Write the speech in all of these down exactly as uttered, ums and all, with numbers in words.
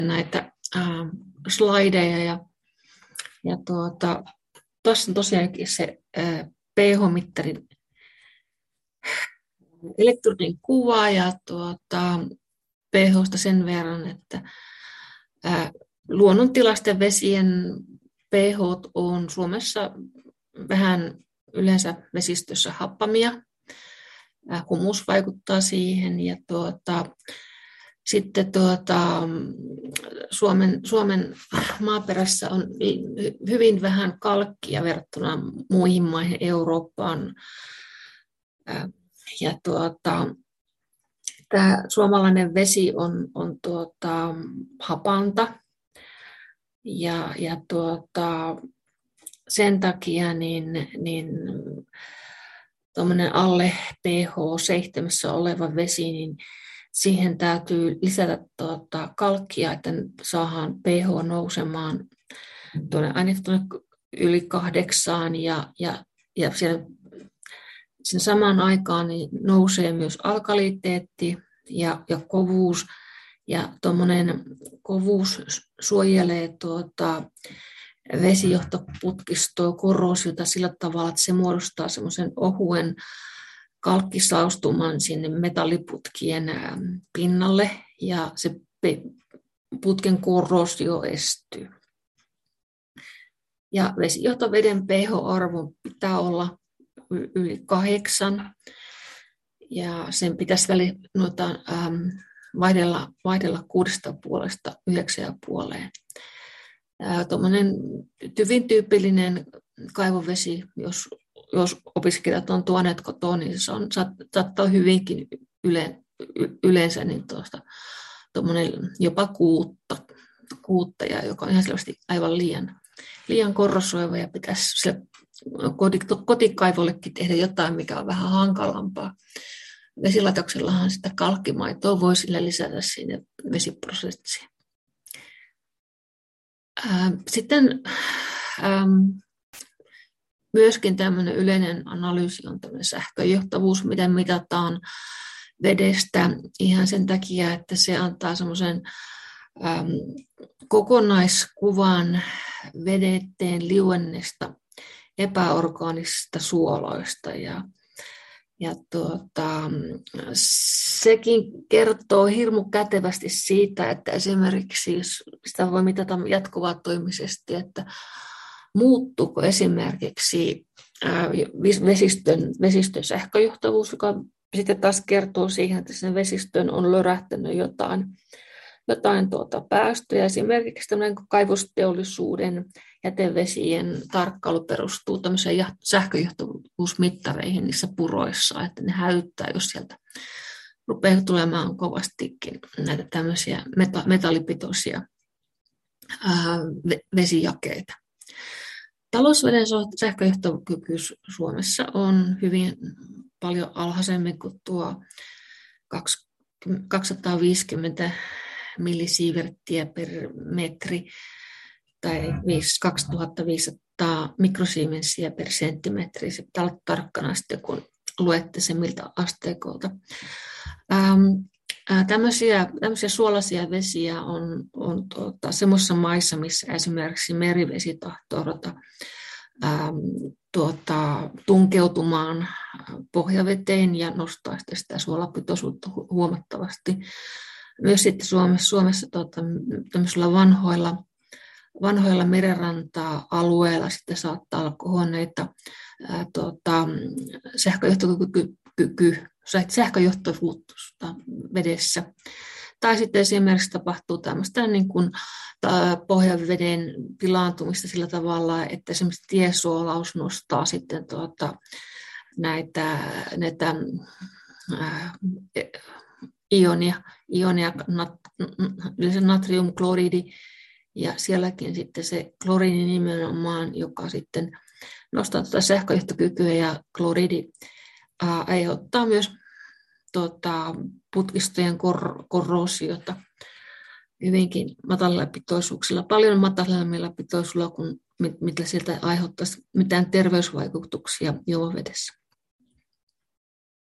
näitä äh, slideja ja, ja tuota, tuossa on tosiaankin se äh, pH-mittarin elektrodin kuva ja tuota, pH:sta sen verran, että äh, luonnontilaisten vesien pH on Suomessa vähän yleensä vesistössä happamia. Äh, humus vaikuttaa siihen ja tuota, sitten tuota, Suomen, Suomen maaperässä on hyvin vähän kalkkia verrattuna muihin maihin Eurooppaan. Ja tuota, tämä suomalainen vesi on, on tuota, hapanta ja, ja tuota, sen takia niin, niin tuommoinen alle pH seitsemän oleva vesi, niin siihen täytyy lisätä tuota kalkkia, että saadaan pH nousemaan tuonne, aina tuonne yli kahdeksaan ja, ja, ja siellä, sen samaan aikaan niin nousee myös alkaliteetti ja, ja kovuus. Ja tuommoinen kovuus suojelee tuota vesijohtoputkistoa, korroosiota sillä tavalla, että se muodostaa semmoisen ohuen kalkkisaustuman sinne metalliputkien pinnalle ja se putken korroosio estyy. Ja vesijohtoveden pH-arvon pitää olla yli kahdeksan ja sen pitäisi väli, noita, ähm, vaihdella, vaihdella kuudesta puolesta yhdeksän ja puoleen. Tuommoinen hyvin tyypillinen kaivovesi, jos, jos opiskelijat on tuoneet kotoa, niin se on, saattaa hyvinkin yle, yleensä niin tuosta, jopa kuutta, kuutta ja joka on ihan selvästi aivan liian, liian korrosoiva ja pitäisi kotikaivollekin tehdä jotain, mikä on vähän hankalampaa. Vesilaitoksellahan sitä kalkkimaitoa voi sillä lisätä sinne vesiprosessiin. Sitten myöskin tämmöinen yleinen analyysi on tämmöinen sähköjohtavuus, miten mitataan vedestä ihan sen takia, että se antaa semmoisen kokonaiskuvan vedetteen liuennesta epäorgaanisista suoloista ja Ja tuota, sekin kertoo hirmu kätevästi siitä, että esimerkiksi sitä voi mitata jatkuvatoimisesti, että muuttuuko esimerkiksi vesistön, vesistön sähköjohtavuus, joka sitten taas kertoo siihen, että sen vesistön on lörähtänyt jotain, jotain tuota päästöjä. Esimerkiksi tämmöinen kaivosteollisuuden jätevesien tarkkailu perustuu tämmöiseen sähköjohtavuusmittareihin niissä puroissa, että ne häyttää, jos sieltä rupeaa tulemaan kovastikin näitä tämmöisiä metallipitoisia vesijakeita. Talousveden sähköjohtokyky Suomessa on hyvin paljon alhaisemmin kuin tuo kaksisataaviisikymmentä millisieverttiä per metri tai kaksituhattaviisisataa mikrosiemensiä per senttimetri. Se pitää olla tarkkana sitten, kun luette sen miltä asteekolta. Ähm, äh, tämmöisiä, tämmöisiä suolaisia vesiä on, on tuota, semmoisissa maissa, missä esimerkiksi merivesi tahtoo ruveta ähm, tuota, tunkeutumaan pohjaveteen ja nostaa sitten sitä suolapitoisuutta hu- huomattavasti. Myös sitten Suomessa, Suomessa tuota, tämmöisillä vanhoilla vanhoilla merenranta-alueilla sitten saattaa olla kohonneita ää, tuota, sähköjohtokyky, sähköjohtovuutta vedessä. Tai sitten esimerkiksi tapahtuu tämmöistä niin kuin, pohjaveden pilaantumista sillä tavalla, että esimerkiksi tiesuolaus nostaa sitten tuota, näitä, näitä ää, ionia, ionia nat, natriumkloridi. Ja sielläkin sitten se kloriini nimenomaan, joka sitten nostaa tuota sähköjohtokykyä ja kloridi ää, aiheuttaa myös tuota, putkistojen kor- korroosiota hyvinkin matalilla pitoisuuksilla, paljon matalammilla pitoisuuksilla kuin mit, mitä sieltä aiheuttaisi mitään terveysvaikutuksia juomavedessä.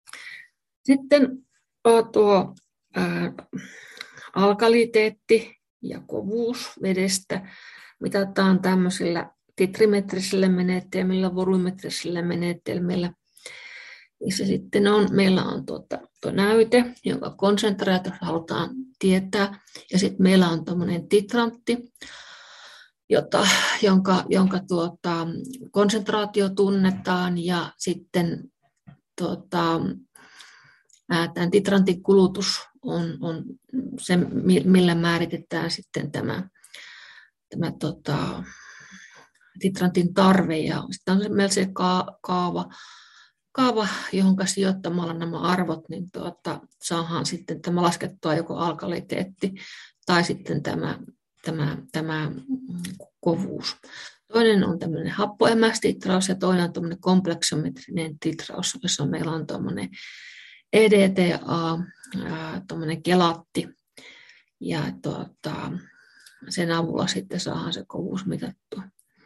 Sitten tuo ää, alkaliteetti. ja kovuus vedestä mitataan tämmöisillä titrimetrisillä menetelmillä, volyymetrisillä menetelmillä. Missä sitten on, meillä on tuota, tuo näyte, jonka konsentraatio halutaan tietää, ja sitten meillä on tämmöinen titrantti, jota, jonka, jonka tuota, konsentraatio tunnetaan, ja sitten tuota, tämän titrantin kulutus on, on se, millä määritetään sitten tämä, tämä tota, titrantin tarve, ja sitten on meillä se kaava, kaava, johon sijoittamalla nämä arvot, niin tuota, saadaan sitten tämä laskettua joko alkaliteetti tai sitten tämä, tämä, tämä kovuus. Toinen on tämmöinen happoemästitraus ja toinen on tämmöinen kompleksometrinen titraus, jossa meillä on tämmöinen E D T A, tämmöinen kelatti, ja tuota, sen avulla sitten saadaan se kovuus mitattua.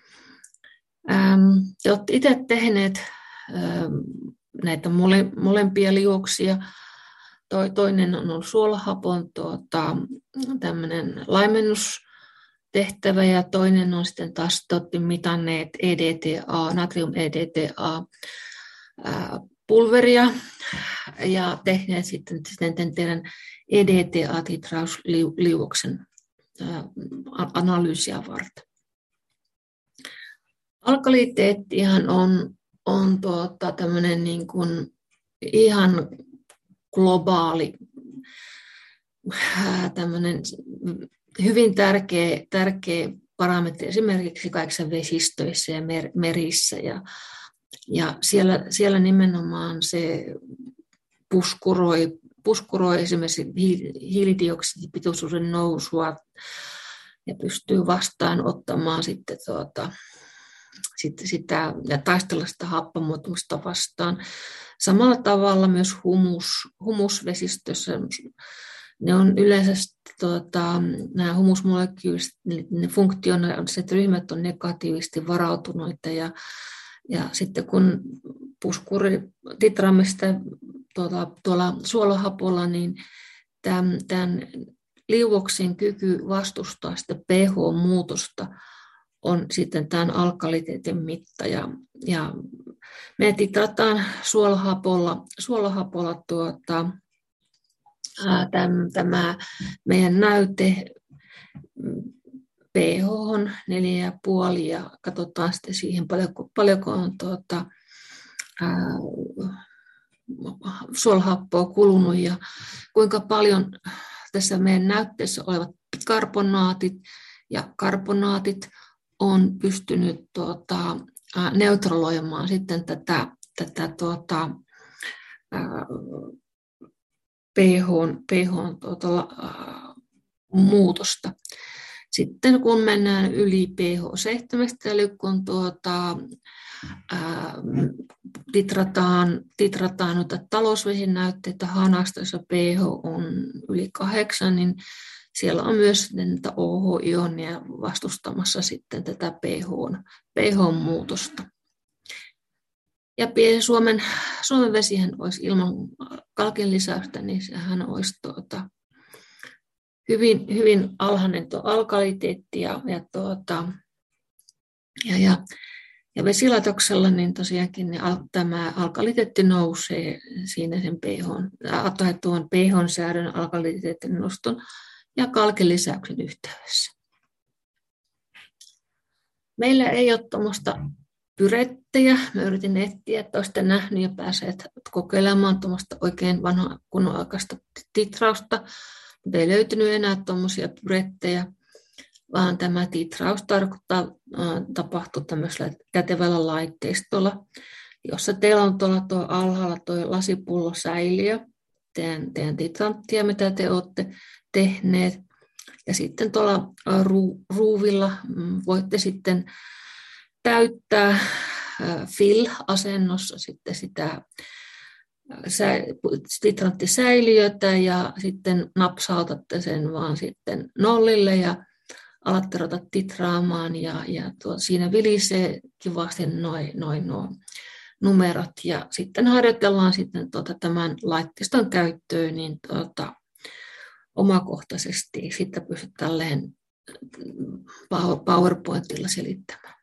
Te olette itse tehneet näitä mole, molempia liuoksia. Toinen on ollut suolahapon tuota, tämmöinen laimennustehtävä ja toinen on sitten taas te mitanneet E D T A, natrium E D T A pulveria ja tehneet sitten, sitten teidän E D T A-titrausliuoksen analyysiä varten. Alkaliteettihan on, on tuota, tämmöinen niin kuin ihan globaali, tämmöinen hyvin tärkeä, tärkeä parametri esimerkiksi kaikissa vesistöissä ja mer, merissä. Ja, ja siellä, siellä nimenomaan se puskuroi, puskuroi esimerkiksi hiilidioksidipitoisuuden nousua ja pystyy vastaanottamaan sitten tuota, Sitten sitä, ja taistella sitä happamuutumusta vastaan. Samalla tavalla myös humus, humusvesistössä, ne on yleensä tuota, nämä humusmolekyylit, ne funktionaaliset ryhmät on negatiivisesti varautuneita, ja, ja sitten kun puskuri titraamme sitä tuolla, tuolla suolahapolla, niin tämän, tämän liuoksen kyky vastustaa sitä pH-muutosta on sitten tämän alkaliteetin mitta. Ja, ja me titrataan suolahapolla, suolahapolla tuota, ää, täm, tämä meidän näyte pH on neljä pilkku viisi ja katsotaan sitten siihen paljonko, paljonko on tuota, ää, suolahappoa kulunut ja kuinka paljon tässä meidän näytteessä olevat karbonaatit ja karbonaatit on pystynyt tuota, neutraloimaan sitten tätä, tätä tuota, pH, pH tuota, muutosta. Sitten kun mennään yli pH seitsemän, eli kun tuota, ää, titrataan, titrataan noita talousvesinäytteitä hanasta, jossa pH on yli kahdeksan, niin siellä on myös näitä O H-ionia vastustamassa sitten tätä pH-muutosta. Ja Suomen, Suomen vesihän olisi ilman kalkin lisäystä, niin sehän olisi tuota, hyvin, hyvin alhainen tuo alkaliteetti ja, ja, tuota, ja, ja, ja vesilaitoksella niin tosiaankin niin al, tämä alkaliteetti nousee siinä sen pH, tai tuon pH-säädön alkaliteetin noston ja kalkin lisäyksen yhteydessä. Meillä ei ole tuommoista pyrettejä. Mä yritin etsiä, että olisitte nähnyt ja pääseet kokeilemaan tuommoista oikein vanhaa kunnonaikaista titrausta. Mutta ei löytynyt enää tuommoisia pyrettejä, vaan tämä titraus tarkoittaa, tapahtuu tämmöisellä kätevällä laitteistolla, jossa teillä on tuolla tuo alhaalla tuo lasipullosäiliö, teidän, teidän titranttia, mitä te olette tehneet. Ja sitten tuolla ruuvilla voitte sitten täyttää fill-asennossa sitten sitä titranttisäiliötä ja sitten napsautatte sen vaan sitten nollille ja alatte ruveta titraamaan ja, ja tuo, siinä vilisee kivasti noin noi, noi numerot ja sitten harjoitellaan sitten tuota, tämän laitteiston käyttöön niin tuota, omakohtaisesti. Sitä pystyt tälleen PowerPointilla selittämään.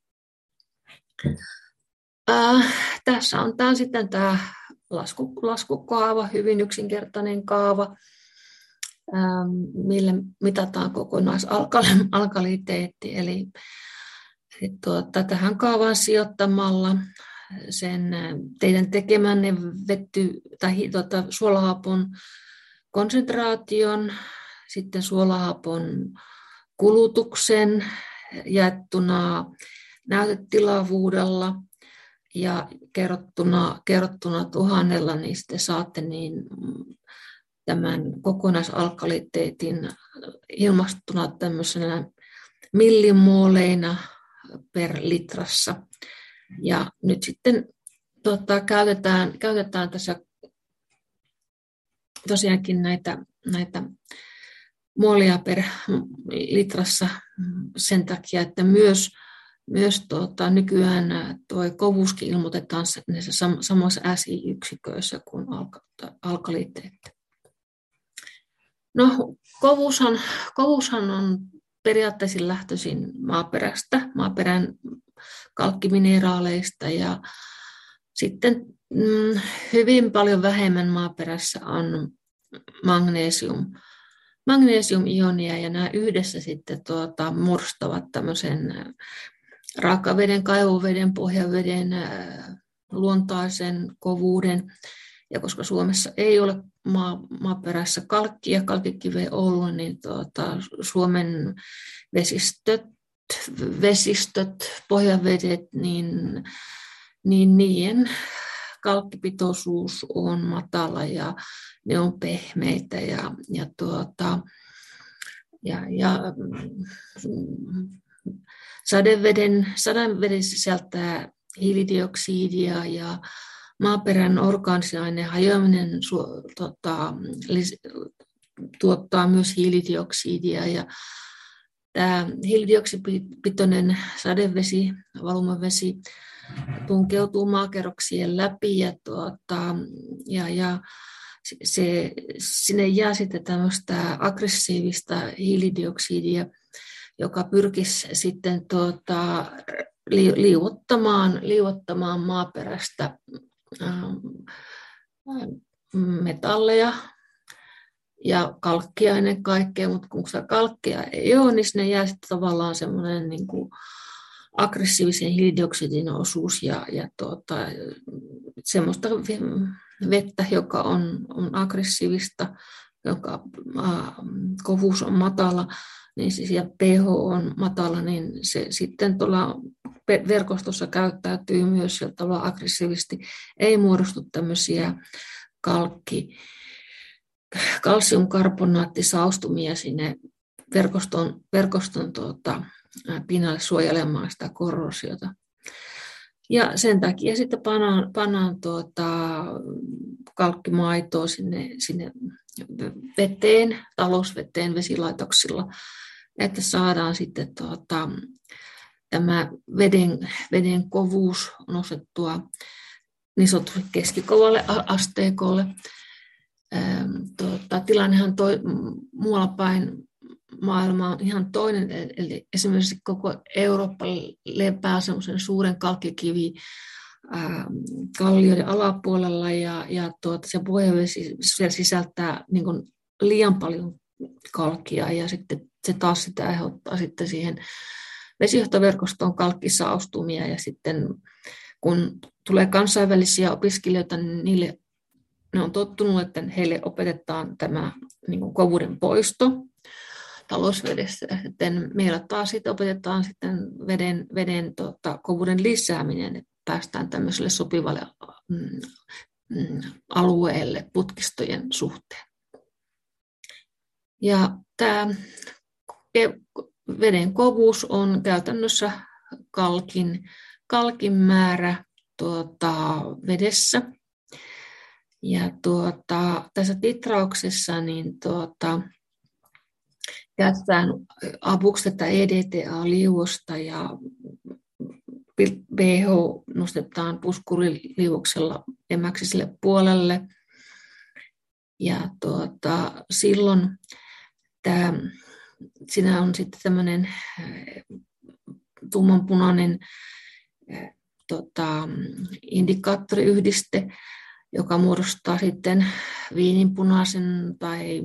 Äh, tässä on tämä sitten tämä lasku, laskukaava, hyvin yksinkertainen kaava, ähm, millä mitataan kokonaisalkaliteetti. Eli, eli tuota, tähän kaavaan sijoittamalla sen teidän tekemänne vetty, tai tuota, suolahapon konsentraation, sitten suolahapon kulutuksen jaettuna näytetilavuudella ja kerrottuna, kerrottuna tuhannella, niin sitten saatte niin tämän kokonaisalkaliteetin ilmastuna tämmöisenä millimooleina per litrassa. Ja nyt sitten tota, käytetään, käytetään tässä tosiaankin näitä, näitä moolia per litrassa sen takia, että myös, myös tuota, nykyään tuo kovuuskin ilmoitetaan näissä samoissa S I-yksiköissä kuin alkaliteetti. No, kovuushan, kovuushan on periaatteessa lähtöisin maaperästä, maaperän kalkkimineraaleista ja sitten mm, hyvin paljon vähemmän maaperässä on magnesium, magnesium-ionia ja nämä yhdessä sitten tuota, muodostavat tämmöisen raakaveden, kaivoveden, pohjaveden, luontaisen kovuuden. Ja koska Suomessa ei ole maa, maaperässä kalkkia, kalkkikiveä ollut, niin tuota, Suomen vesistöt, vesistöt, pohjavedet, niin, niin niiden kalkkipitoisuus on matala ja ne on pehmeitä ja, ja, tuota, ja, ja sadeveden, sadeveden sisältää hiilidioksidia ja maaperän orgaanisen aineen hajoaminen su, tota, lis, tuottaa myös hiilidioksidia ja tämä hiilidioksidipitoinen sadevesi, valumavesi tunkeutuu maakerroksien läpi ja, tuota, ja, ja se, sinne jää sitten tämmöistä aggressiivista hiilidioksidia, joka pyrkisi sitten tuota, li, liuottamaan, liuottamaan maaperästä metalleja ja kalkkia ennen kaikkea, mutta kun sitä kalkkia ei ole, niin sinne jää sitten tavallaan semmoinen niin kuin aggressiivisen hiilidioksidin osuus ja, ja tuota, semmoista vettä, joka on, on aggressiivista, joka äh, kovuus on matala, niin siis, ja pH on matala, niin se sitten tuolla verkostossa käyttäytyy myös sillä tavalla aggressiivisesti. Ei muodostu tämmöisiä kalkki, kalsiumkarbonaattisaustumia sinne verkoston, verkoston tuota, pinnalle suojelemaan sitä korrosiota. Ja sen takia sitten pannaan, pannaan tuota, kalkkimaitoa sinne, sinne veteen, talousveteen vesilaitoksilla, että saadaan sitten tuota, tämä veden, veden kovuus nostettua niin sanotusti keskikovalle asteikolle. Ähm, tuota, tilannehan toi, muualla päin maailma on ihan toinen, eli esimerkiksi koko Eurooppa lepää semmoisen suuren kalkkikivi ää, kallioiden alapuolella ja, ja tuota, se pohjavesi sisältää niin kuin liian paljon kalkkia ja sitten se taas sitä aiheuttaa sitten siihen vesijohtoverkostoon kalkkisaostumia ja sitten kun tulee kansainvälisiä opiskelijoita, niin niille ne on tottunut, että heille opetetaan tämä niin kuin kovuuden poisto talousvedessä. Sitten meillä taas sitten opetetaan sitten veden, veden tota, kovuuden lisääminen, että päästään tämmöiselle sopivalle mm, mm, alueelle putkistojen suhteen. Ja tämä veden kovuus on käytännössä kalkin, kalkin määrä tuota, vedessä. Ja tuota, tässä titrauksessa niin tuota, käytetään avuksi tätä E D T A-liuosta ja pH nostetaan puskuriliuoksella emäksiselle puolelle. Ja tuota, silloin tämä, siinä on sitten tämmöinen tummanpunainen tota, indikaattoriyhdiste, joka muodostaa sitten viininpunaisen tai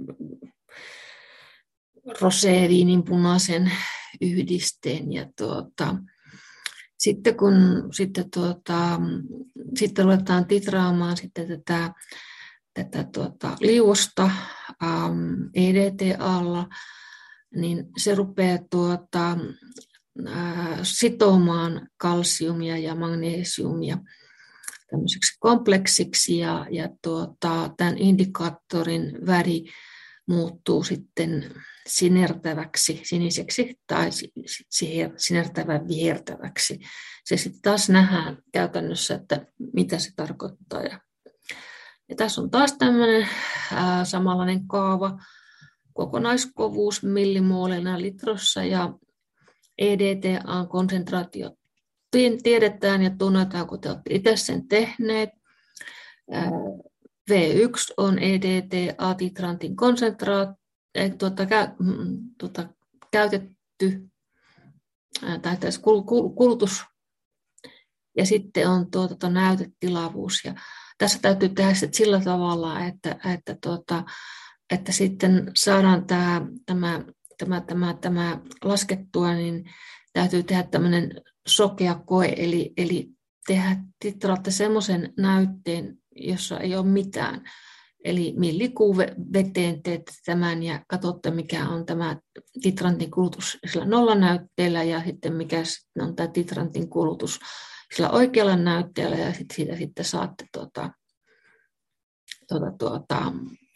rosé-viininpunaisen yhdisteen. Ja tuota, sitten kun sitten, tuota, sitten ruvetaan titraamaan sitten tätä, tätä tuota, liuosta ähm, E D T A:lla, niin se rupeaa tuota, äh, sitomaan kalsiumia ja magnesiumia tämmöiseksi kompleksiksi, ja, ja tuota, tämän indikaattorin väri muuttuu sitten sinertäväksi, siniseksi tai sinertävän vihertäväksi. Se sitten taas nähdään käytännössä, että mitä se tarkoittaa. Ja, ja tässä on taas tämmöinen ää, samanlainen kaava, kokonaiskovuus millimoolina litrossa ja E D T A-konsentraatio tiedetään ja tunnetaan, kun te olette itse sen tehneet. V yksi on E D T A-titrantin konsentraatio, tuota, kä, tuota, käytetty tai kulutus, ja sitten on tuota, näytetilavuus. Ja tässä täytyy tehdä sillä tavalla, että, että, tuota, että sitten saadaan tämä, tämä, tämä, tämä, tämä laskettua, niin täytyy tehdä tämmöinen sokea koe, eli, eli tehdä titraatte semmoisen näytteen, jossa ei ole mitään. Eli millikuu veteen teette tämän ja katsotte, mikä on tämä titrantin kulutus sillä nollanäytteellä ja sitten mikä sitten on tämä titrantin kulutus sillä oikealla näytteellä, ja sitten siitä sitten saatte tuota, tuota, tuota,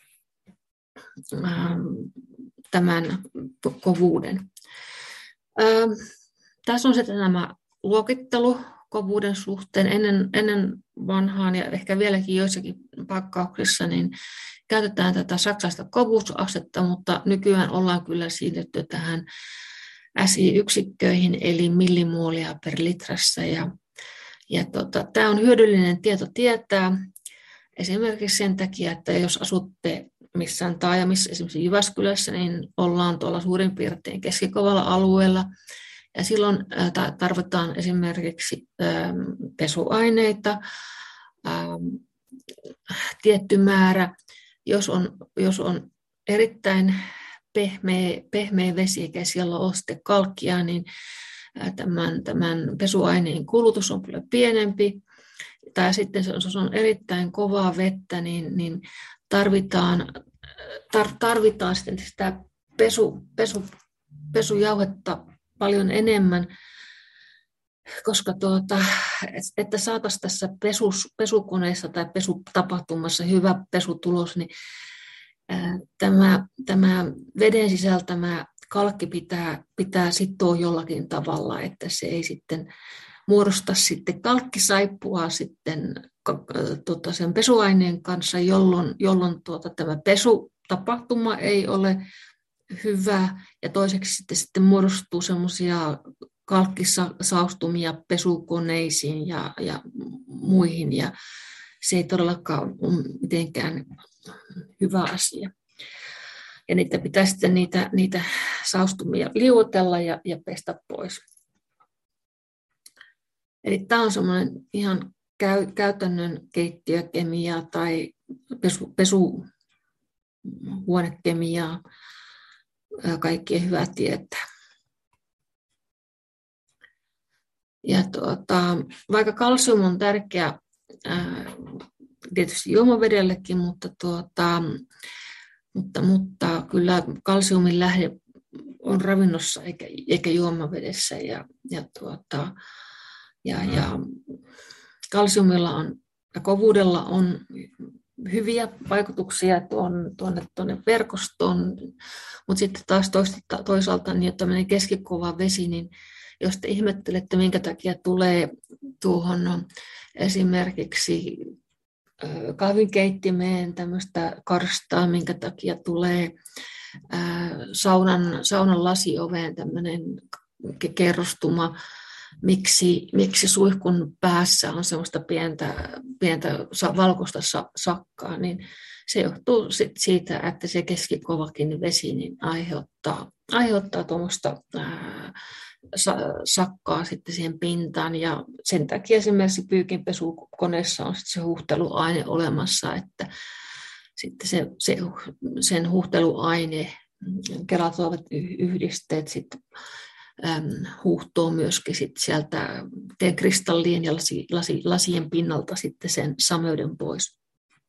tämän kovuuden. Tässä on sitten nämä luokittelu kovuuden suhteen. Ennen, ennen vanhaan ja ehkä vieläkin joissakin pakkauksissa niin käytetään tätä saksalaista kovuusastetta, mutta nykyään ollaan kyllä siirrytty tähän S I-yksikköihin, eli millimuolia per litrassa. Ja, ja tota, tämä on hyödyllinen tieto tietää esimerkiksi sen takia, että jos asutte missään taajamissa, esimerkiksi Jyväskylässä, niin ollaan tuolla suurin piirtein keskikovalla alueella. Ja silloin tarvitaan esimerkiksi pesuaineita, tietty määrä. Jos on, jos on erittäin pehmeä, pehmeä vesi eikä siellä ole sitten kalkkia, niin tämän, tämän pesuaineen kulutus on paljon pienempi. Tai sitten jos on erittäin kovaa vettä, niin, niin tarvitaan, tar, tarvitaan sitten sitä pesu, pesu, pesujauhetta paljon enemmän, koska tuota, että saataisiin tässä pesus, pesukoneessa tai pesutapahtumassa hyvä pesutulos, niin ää, tämä, tämä veden sisältämä kalkki pitää, pitää sitoa jollakin tavalla, että se ei sitten muodosta sitten kalkkisaippua sitten tuota, sen pesuaineen kanssa, jolloin, jolloin tuota, tämä pesutapahtuma ei ole hyvä, ja toiseksi sitten, sitten muodostuu semmoisia kalkkisaustumia pesukoneisiin ja, ja muihin, ja se ei todellakaan ole mitenkään hyvä asia. Ja niitä pitää sitten niitä, niitä saustumia liuotella ja, ja pestä pois. Eli tämä on semmoinen ihan käy, käytännön keittiökemiaa tai pesu, pesuhuonekemiaa. Kaikkien hyvä tietää. Ja tuota, vaikka kalsium on tärkeä ää, tietysti juomavedellekin, mutta, tuota, mutta, mutta kyllä kalsiumin lähde on ravinnossa eikä, eikä juomavedessä. Ja, ja, tuota, ja, ja kalsiumilla on, ja kovuudella on hyviä vaikutuksia tuonne, tuonne, tuonne verkostoon, mutta sitten taas toisaalta niin tämmöinen keskikova vesi, niin jos te ihmettelette, minkä takia tulee tuohon esimerkiksi kahvinkeittimeen tämmöistä karstaa, minkä takia tulee saunan, saunan lasioveen tämmöinen kerrostuma, Miksi, miksi suihkun päässä on semmoista pientä, pientä valkoista sakkaa, niin se johtuu sit siitä, että se keskikovakin vesi niin aiheuttaa, aiheuttaa tuommoista ää, sakkaa sitten siihen pintaan, ja sen takia esimerkiksi pyykinpesukoneessa on sitten se huuhteluaine olemassa, että sitten se, se, sen huuhteluaine, keratoivat yhdisteet sitten äm, huuhtoo myöskin sit sieltä kristallien ja lasi, lasi, lasien pinnalta sitten sen sameuden pois.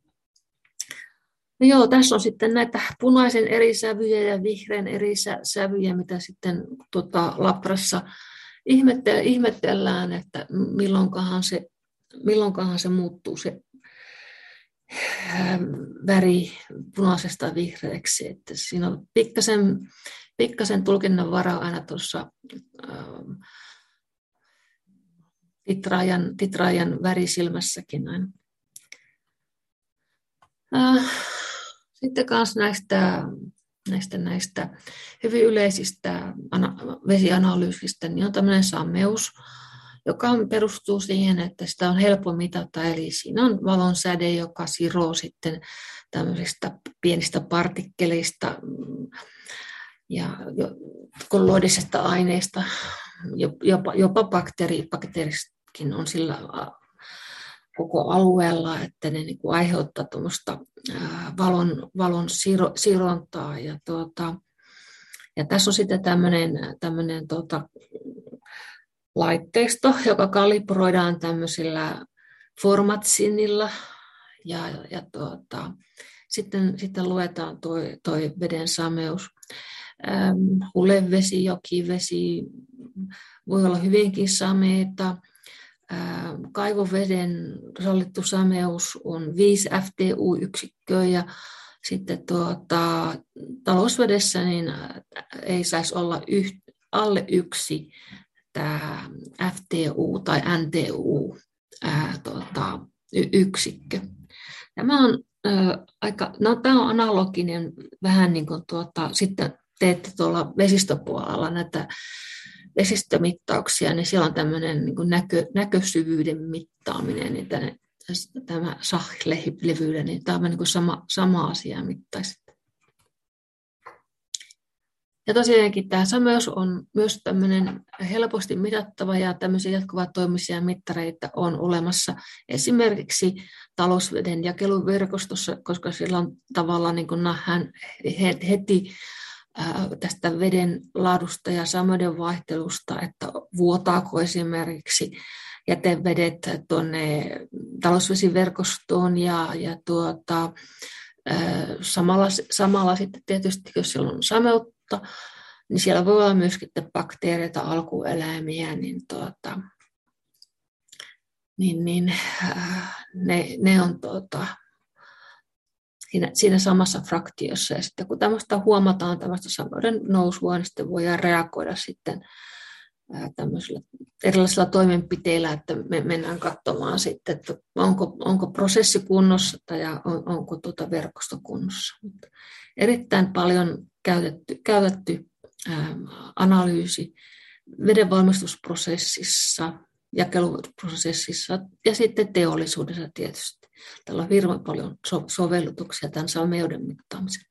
No joo, tässä on sitten näitä punaisen eri sävyjä ja vihreän eri sävyjä, mitä sitten tota, Labrassa ihmetellään, että milloinkahan se, milloinkahan se muuttuu se väri punaisesta vihreäksi. Että siinä on pikkasen, pikkasen tulkinnan varaa aina tuossa ähm, titraajan, titraajan värisilmässäkin aina. Äh, Sitten myös näistä, näistä, näistä hyvin yleisistä vesianalyysistä niin on tämmöinen sameus, joka perustuu siihen, että sitä on helppo mitata. Eli siinä on valon säde, joka siroo sitten tämmöisistä pienistä partikkeleista ja kolloidisesta aineista, jopa, jopa bakteeri, bakteeristakin on sillä koko alueella, että ne niin kuin aiheuttaa tuommoista valon, valon siro, sirontaa. Ja, tuota, ja tässä on sitten tämmöinen, tämmöinen tuota, laitteisto, joka kalibroidaan tämmöisillä formatsinilla ja, ja tuota, sitten, sitten luetaan toi, toi veden sameus. Ähm, hulevesi, jokivesi voi olla hyvinkin sameita. Kaivoveden sallittu sameus on viisi F T U-yksikköä ja sitten tuota, talousvedessä niin ei saisi olla yht, alle yksi tämä F T U tai N T U ää, tuota, y- yksikkö. Tämä on, ää, aika, no, tämä on analoginen vähän niin kuin tuota, sitten teette tuolla vesistöpuolella näitä vesistömittauksia, niin siellä on tämmöinen niin kuin näkö, näkösyvyyden mittaaminen, niin tänne, tämä sahilevyyden, niin tämä on niin kuin sama, sama asia mittaisesti. Ja tosiaankin tämä sameus on myös tämmöinen helposti mitattava ja tämmöisiä jatkuvatoimisia mittareita on olemassa esimerkiksi talousveden jakeluverkostossa, koska sillä on tavallaan niin kuin nähdään heti tästä veden laadusta ja sameuden vaihtelusta, että vuotaako esimerkiksi jätevedet tuonne talousvesiverkostoon ja, ja tuota, samalla, samalla sitten tietysti, jos siellä on sameutta, niin siellä voi olla myöskin bakteereita, alkueläimiä, niin, tuota, niin, niin ne, ne on tuota, Siinä, siinä samassa fraktiossa. Ja sitten kun tämmöistä huomataan, tämmöistä sameuden nousua, niin sitten voidaan reagoida sitten tämmöisillä erilaisilla toimenpiteillä, että me mennään katsomaan sitten, että onko, onko prosessi kunnossa tai on, onko tuota verkosto kunnossa. Mutta erittäin paljon käytetty, käytetty ää, analyysi vedenvalmistusprosessissa, jakeluprosessissa ja sitten teollisuudessa tietysti. Täällä on hirveän paljon sovellutuksia tämän sameuden mittaamiseen.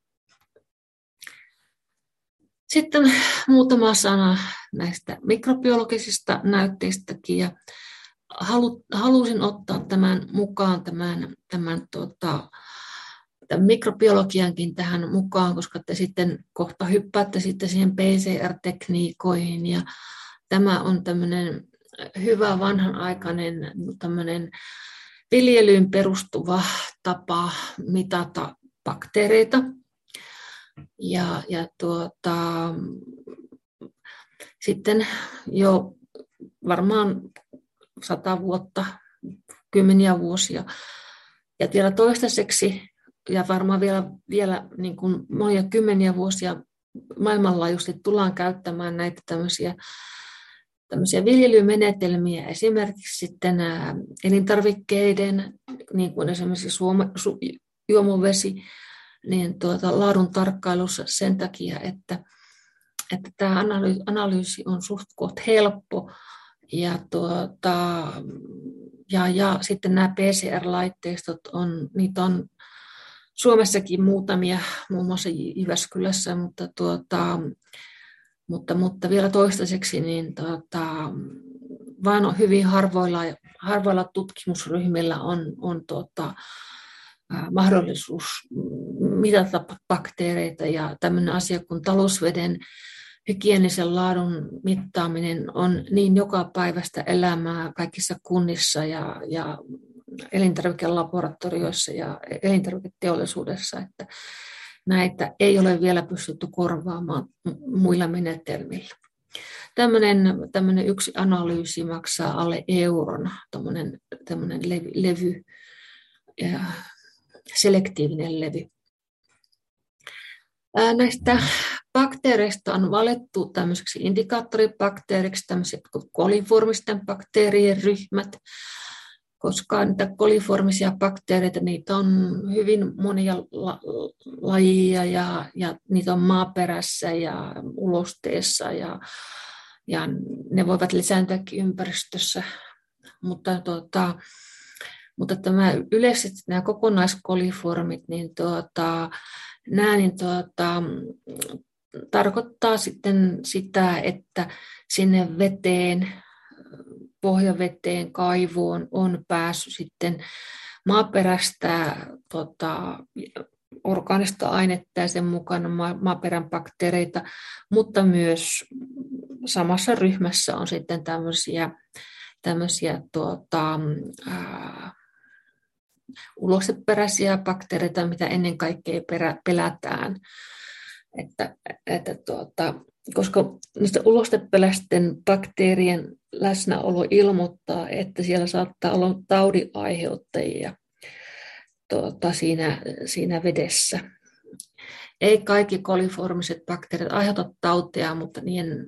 Sitten muutama sana näistä mikrobiologisista näytteistäkin. Ja halusin ottaa tämän mukaan, tämän, tämän, tota, tämän mikrobiologiankin tähän mukaan, koska te sitten kohta hyppäätte sitten siihen P C R-tekniikoihin. Ja tämä on tämmöinen hyvä vanhanaikainen tämmöinen viljelyyn perustuva tapa mitata bakteereita. Ja, ja tuota, sitten jo varmaan sata vuotta, kymmeniä vuosia. Ja vielä toistaiseksi, ja varmaan vielä, vielä niin kuin monia kymmeniä vuosia maailmanlaajuisesti tullaan käyttämään näitä tämmöisiä tämmöisiä viljelymenetelmiä, esimerkiksi sitten elintarvikkeiden, niin kuin esimerkiksi suoma, su, juomovesi, niin tuota, laadun tarkkailussa sen takia, että, että tämä analyysi, analyysi on suht koht helppo, ja, tuota, ja, ja sitten nämä P C R-laitteistot, on, niitä on Suomessakin muutamia, muun muassa Jyväskylässä, mutta, tuota, mutta, mutta vielä toistaiseksi niin tuota, vain hyvin harvoilla, harvoilla tutkimusryhmillä on, on tuota, mahdollisuus mitata bakteereita, ja tämmöinen asia kuin talousveden hygienisen laadun mittaaminen on niin jokapäiväistä elämää kaikissa kunnissa ja, ja elintarvikelaboratorioissa ja elintarviketeollisuudessa, että näitä ei ole vielä pystytty korvaamaan muilla menetelmillä. Tämmöinen, tämmöinen yksi analyysi maksaa alle euron, tämmöinen, tämmöinen levy, levy ja selektiivinen levy. Näistä bakteereista on valittu tämmöiseksi indikaattoribakteeriksi tämmöiset koliformisten bakteerien ryhmät, koska niitä koliformisia bakteereita, niitä on hyvin monia lajia ja, ja niitä on maaperässä ja ulosteessa ja, ja ne voivat lisääntyäkin ympäristössä, mutta, tuota, mutta tämä yleisesti nämä kokonaiskoliformit, niin tuota, nämä niin tuota, tarkoittaa sitten sitä, että sinne veteen, pohjaveteen, kaivoon on päässyt sitten maaperästä tota, orgaanista ainetta ja sen mukana maaperän bakteereita, mutta myös samassa ryhmässä on sitten tämmöisiä, tämmöisiä tuota, ää, ulosteperäisiä bakteereita, mitä ennen kaikkea perä, pelätään. Että, että tuota, koska niistä ulosteperäisten bakteerien läsnäolo ilmoittaa, että siellä saattaa olla taudin aiheuttajia tuota, siinä, siinä vedessä. Ei kaikki koliformiset bakteerit aiheuta tautia, mutta niiden,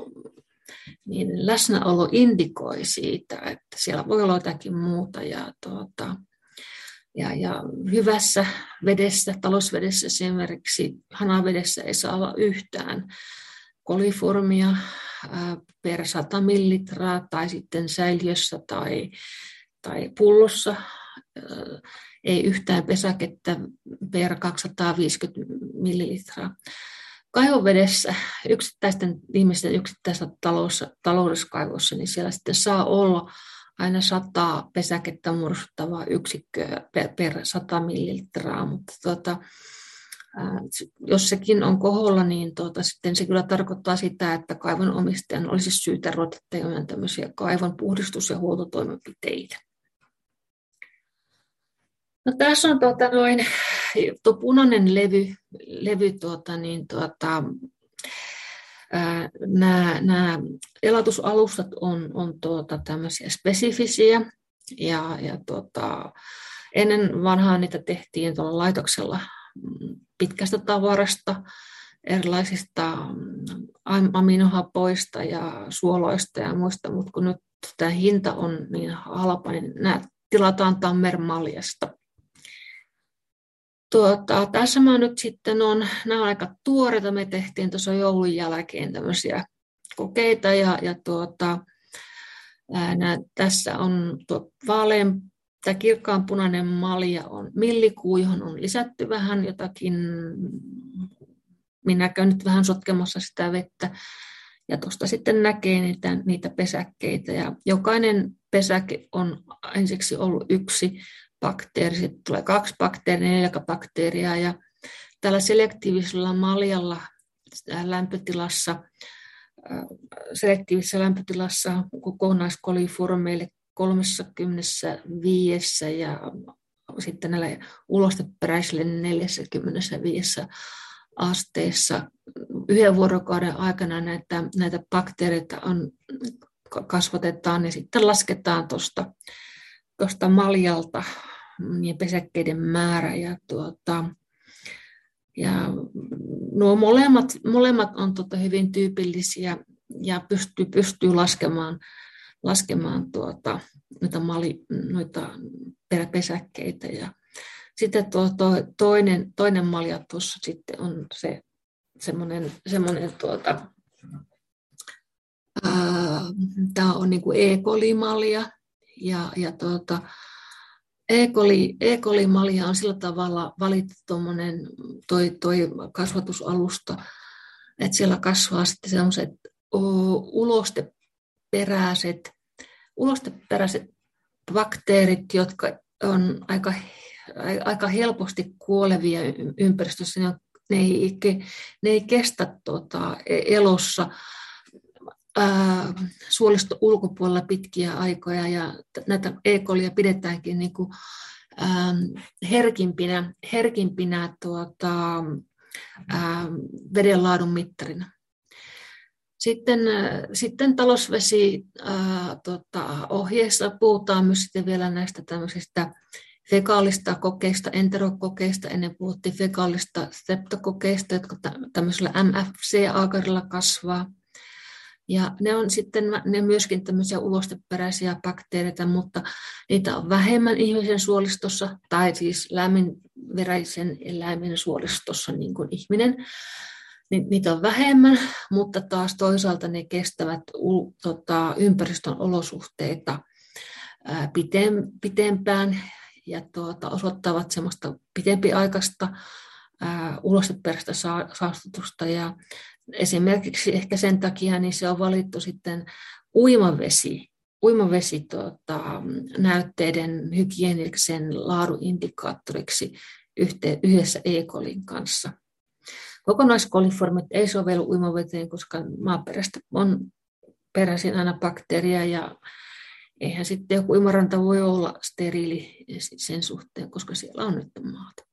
niiden läsnäolo indikoi siitä, että siellä voi olla jotakin muuta. Ja, tuota, ja, ja hyvässä vedessä, talousvedessä esimerkiksi hanavedessä ei saa olla yhtään koliformia per sata millilitraa tai sitten säiliössä tai, tai pullossa. Ei yhtään pesäkettä per kaksisataaviisikymmentä millilitraa. Kaivovedessä, yksittäisten ihmisten yksittäisessä taloudessa kaivossa, niin siellä sitten saa olla aina sata pesäkettä muodostuttavaa yksikköä per, per sata millilitraa, mutta tuota, jos sekin on koholla, niin tuota, sitten se kyllä tarkoittaa sitä, että kaivon omistajan olisi syytä ruveta tekemään tämmöisiä kaivon puhdistus- ja huoltotoimenpiteitä. No, tässä on tuota, noin, tuo punainen levy, levy tuota, niin, tuota, ää, nämä, nämä elatusalustat on, on tuota, tämmöisiä spesifisiä ja, ja tuota, ennen vanhaa niitä tehtiin tuolla laitoksella pitkästä tavarasta, erilaisista aminohapoista ja suoloista ja muista, mutta kun nyt tämä hinta on niin halpa, niin nämä tilataan Tammermaljasta. Tuota, tässä mä nyt sitten on, nämä on aika tuoreita, me tehtiin tuossa joulun jälkeen tämmöisiä kokeita ja, ja tuota, ää, tässä on tuo vaalean Tämä kirkkaanpunainen malja on millikuu, johon on lisätty vähän jotakin, minä käyn nyt vähän sotkemassa sitä vettä, ja tuosta sitten näkee niitä, niitä pesäkkeitä, ja jokainen pesäke on ensiksi ollut yksi bakteeri, sitten tulee kaksi bakteeria, neljä bakteeria, ja tällä selektiivisellä maljalla lämpötilassa, selektiivisessä lämpötilassa kokonaiskoliformeille kolmekymmentäviisi ja sitten näillä ulosteperäisille neljäkymmentäviisi asteessa. Yhden vuorokauden aikana näitä, näitä bakteereita on, kasvatetaan ja sitten lasketaan tuosta tuosta maljalta niin pesäkkeiden määrä. Ja, tuota, ja nuo molemmat, molemmat on tuota hyvin tyypillisiä ja pystyy, pystyy laskemaan laskemaan tuota, noita, mali, noita pesäkkeitä. Ja sitten tuo, tuo, toinen, toinen malja tuossa sitten on se semmoinen, semmoinen tuota, tämä on niin kuin E. coli-malja ja, ja tuota, E. coli, E. coli-malja on sillä tavalla valittu tuommoinen toi, toi kasvatusalusta, että siellä kasvaa sitten sellaiset ulosteperäiset, ulosteperäiset bakteerit, jotka on aika, aika helposti kuolevia ympäristössä. Ne, ne, ei, ne ei kestä tuota, elossa ää, suoliston ulkopuolella pitkiä aikoja, ja näitä E. colia pidetäänkin niin kuin, ää, herkimpinä, herkimpinä tuota, ää, vedenlaadun mittarina. Sitten, sitten talousvesi ää, tota, ohjeessa puhutaan myös sitten vielä näistä tämmöisistä fekaalista kokeista, enterokokeista. Ennen puhuttiin fekaalista streptokokeista, jotka tämmöisellä M F C-aakarilla kasvaa. Ja ne on sitten ne myöskin tämmöisiä ulosteperäisiä bakteereita, mutta niitä on vähemmän ihmisen suolistossa, tai siis lämminveräisen eläimen suolistossa, niin kuin ihminen. Niitä on vähemmän, mutta taas toisaalta ne kestävät tota, ympäristön olosuhteita pitempään ja tuota, osoittavat semmoista pitempiaikaista ulosteperäistä saastutusta. Ja esimerkiksi ehkä sen takia niin se on valittu sitten uimavesi, uimavesi tuota, näytteiden hygienisen laadunindikaattoriksi yhdessä E. colin kanssa. Kokonaiskoliformit ei sovellu uimaveteen, koska maaperästä on peräisin aina bakteeria, ja eihän sitten joku uimaranta voi olla steriili sen suhteen, koska siellä on nyt maata.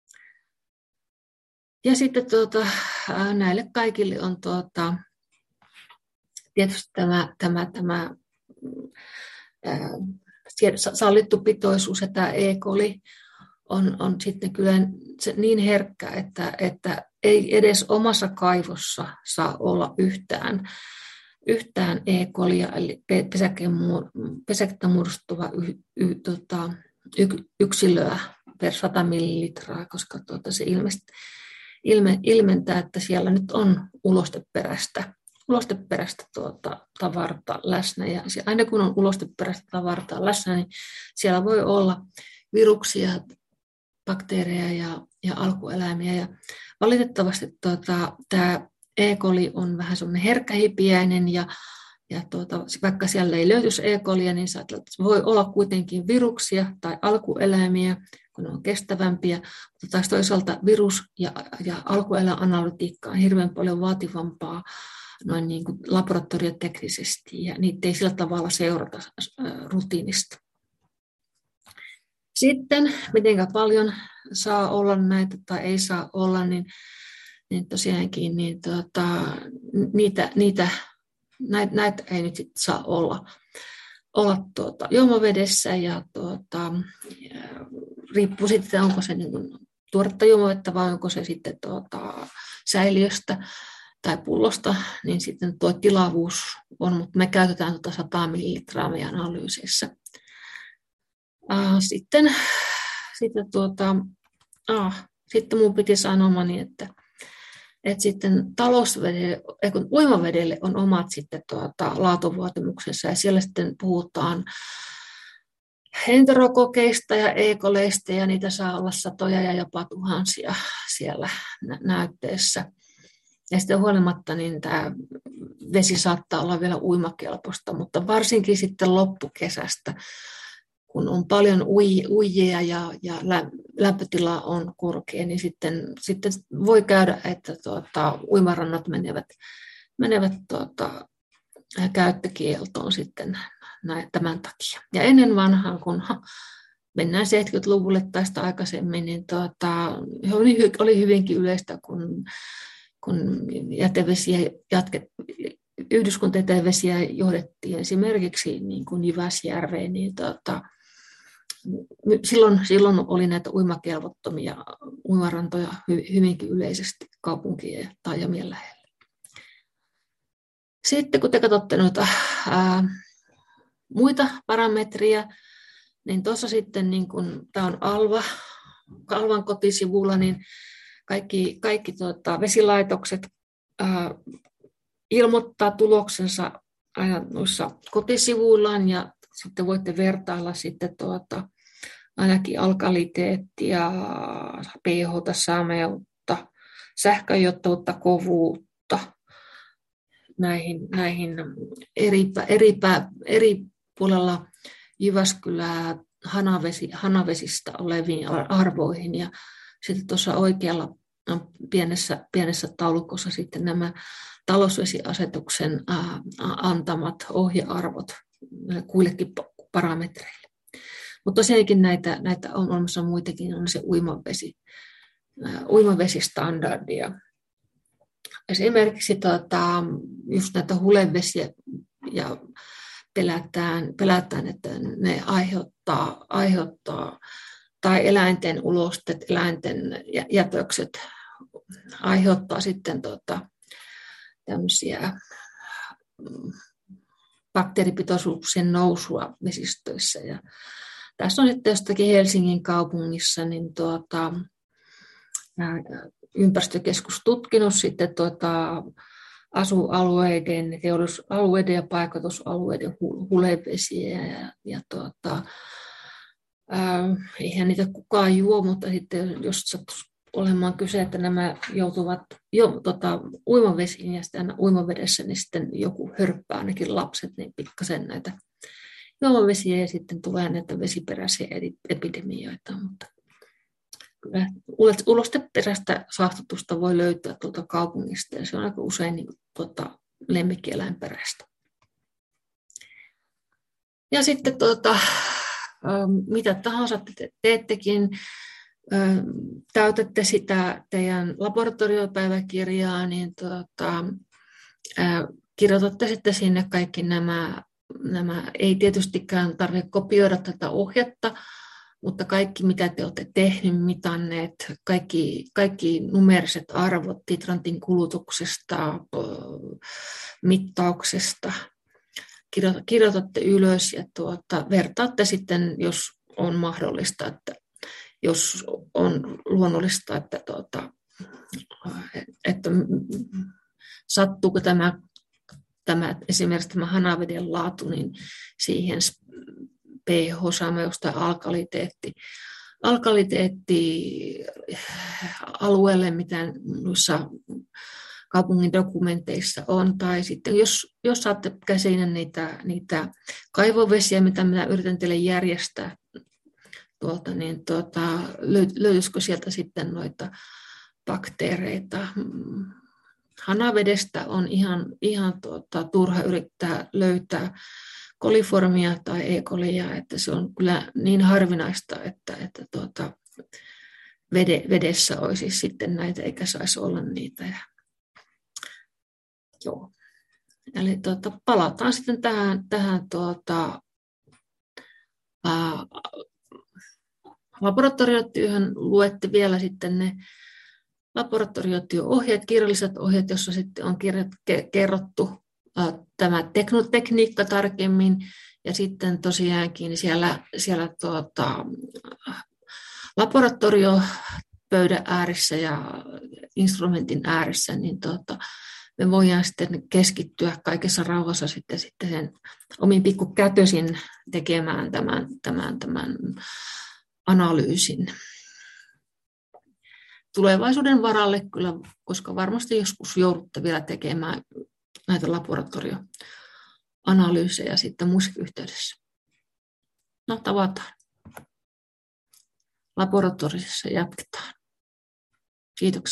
Ja sitten tuota, näille kaikille on tuota, tietysti tämä, tämä, tämä ää, sallittu pitoisuus, ja tämä E. coli on, on sitten kyllä niin herkkä, että, että ei edes omassa kaivossa saa olla yhtään, yhtään E. colia, eli pesäkettä muodostuva y, y, tota, y, yksilöä per sata millilitraa, koska tuota, se ilmeisesti, ilme, ilmentää, että siellä nyt on ulosteperäistä, ulosteperäistä tuota, tavarta läsnä. Ja aina kun on ulosteperäistä tavartaa läsnä, niin siellä voi olla viruksia, bakteereja ja, ja alkueläimiä. Ja valitettavasti tuota, tämä E. coli on vähän semmoinen herkkähipiäinen, ja, ja tuota, vaikka siellä ei löytyisi E. colia, niin voi olla kuitenkin viruksia tai alkueläimiä, kun ne on kestävämpiä, mutta taas toisaalta virus- ja, ja alkueläinanalytiikka on hirveän paljon vaativampaa noin niin kuin laboratorioteknisesti, ja niitä ei sillä tavalla seurata rutiinista. Sitten, miten paljon saa olla näitä tai ei saa olla, niin, niin tosiaankin niin tuota, niitä, niitä, näitä, näitä ei nyt sit saa olla, olla tuota, juomavedessä, ja, tuota, ja riippuu sitten, onko se niin kuin tuoretta juomavettä vai onko se sitten tuota, säiliöstä tai pullosta, niin sitten tuo tilavuus on, mutta me käytetään tuota sata millilitraa meidän analyysissä. Sitten, sitten, tuota, ah, sitten mun piti sanomani, että, että sitten talousvedelle, kun uimavedelle on omat sitten tuota, laatuvaatimuksensa, ja siellä sitten puhutaan enterokokeista ja E. coleista, ja niitä saa olla satoja ja jopa tuhansia siellä näytteessä. Ja sitten huolimatta niin tämä vesi saattaa olla vielä uimakelpoista, mutta varsinkin sitten loppukesästä, kun on paljon uijia ja, ja lämpötila on korkea, niin sitten, sitten voi käydä, että tuota, uimarannat menevät, menevät tuota, käyttökieltoon sitten näin, tämän takia. Ja ennen vanhaan, kun mennään seitsemänkymmentäluvulle tai sitä aikaisemmin, niin tuota, oli, oli hyvinkin yleistä, kun, kun jätevesiä jatket, yhdyskuntajätevesiä johdettiin esimerkiksi niin kuin Jyväsjärveen, niin tuota, Silloin, silloin oli näitä uimakelvottomia uimarantoja hyvinkin yleisesti kaupunkien ja taajamien lähellä. Sitten kun te katsotte noita ää, muita parametreja, niin tuossa sitten, niin kun tämä on Alva, Alvan kotisivulla, niin kaikki, kaikki tuota, vesilaitokset ää, ilmoittaa tuloksensa aina noissa kotisivuillaan, ja sitten voitte vertailla sitten tuota, ainakin alkaliteettia, pH, sameutta, sähköjohtoutta, kovuutta näihin, näihin eri, eri, eri puolella Jyväskylää hanavesi, hanavesistä oleviin arvoihin. Ja sitten tuossa oikealla pienessä, pienessä taulukossa sitten nämä talousvesiasetuksen antamat ohjearvot kuillekin parametreille. Mutta tosiaankin näitä, näitä on olemassa muitakin, on se uimavesi, uimavesistandardia. Esimerkiksi tuota, just näitä hulevesiä ja pelätään, pelätään, että ne aiheuttaa, aiheuttaa tai eläinten ulosteet, eläinten jätökset aiheuttaa sitten tuota, tämmöisiä bakteeripitoisuuksien nousua vesistöissä. Ja tässä on sitten jostakin Helsingin kaupungissa niin tuota, ympäristökeskus tutkinut sitten tuota, asualueiden, teollisuusalueiden ja paikoitusalueiden hulevesiä. Ja, ja tuota, ää, eihän niitä kukaan juo, mutta sitten jos sattuisi olemaan kyse, että nämä joutuvat jo tota, uimavesiin ja sitten uimavedessä, niin sitten joku hörppää ainakin lapset, niin pikkasen näitä juomavesiä ja sitten tulee näitä vesiperäisiä epidemioita. Mutta kyllä ulosteperäistä saastutusta voi löytää tuolta kaupungista ja se on aika usein niin, tuota, lemmikkieläinperäistä. Ja sitten tuota, mitä tahansa te teettekin, täytätte sitä teidän laboratoriopäiväkirjaa, niin tuota, kirjoitatte sitten sinne kaikki nämä, nämä, ei tietystikään tarvitse kopioida tätä ohjetta, mutta kaikki mitä te olette tehneet, mitanneet, kaikki, kaikki numeriset arvot titrantin kulutuksesta, mittauksesta, kirjoitatte ylös ja tuota, vertaatte sitten, jos on mahdollista, että jos on luonnollista, että, tuota, että sattuuko tämä, tämä, esimerkiksi tämä hanaveden laatu niin siihen pH, sameus tai alkaliteetti, alkaliteetti alueelle, mitä noissa kaupungin dokumenteissa on, tai sitten jos, jos saatte käsiin niitä, niitä kaivovesiä, mitä minä yritän teille järjestää, tuolta, niin tuota, löytyisikö sieltä sitten noita bakteereita. Hanavedestä on ihan, ihan tuota, turha yrittää löytää koliformia tai E. colia, että se on kyllä niin harvinaista, että, että tuota, vede, vedessä olisi sitten näitä, eikä saisi olla niitä. Ja, joo. Eli tuota, palataan sitten tähän, tähän tuota, ää, laboratoriotyöhön. Luette vielä sitten ne laboratoriotyöohjeet, kirjalliset ohjeet, joissa sitten on kerrottu tämä tekniikka tarkemmin. Ja sitten tosiaankin siellä, siellä tuota, laboratoriopöydän ääressä ja instrumentin ääressä, niin tuota, me voidaan sitten keskittyä kaikessa rauhassa sitten, sitten sen omin pikkukätösin tekemään tämän, tämän, tämän analyysin. Tulevaisuuden varalle kyllä, koska varmasti joskus joudutte vielä tekemään näitä laboratorioanalyysejä sitten muissa yhteydessä. No, tavataan. Laboratoriossa jatketaan. Kiitoksia.